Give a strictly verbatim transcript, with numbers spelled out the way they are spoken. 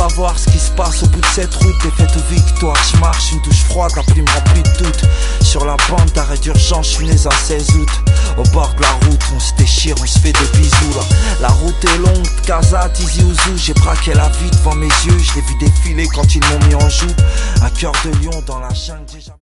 savoir ce qui se passe au bout de cette route. Défaite ou victoire, je marche, une douche froide, la plume remplie de doute. Sur la bande d'arrêt d'urgence, je suis né un seize août. Au bord de la route, on se déchire, on se fait des bisous là. La route est longue, Casa, Tizi Ouzou. J'ai braqué la vie devant mes yeux, je l'ai vu défiler quand ils m'ont mis en joue. Un cœur de lion dans la jungle déjà.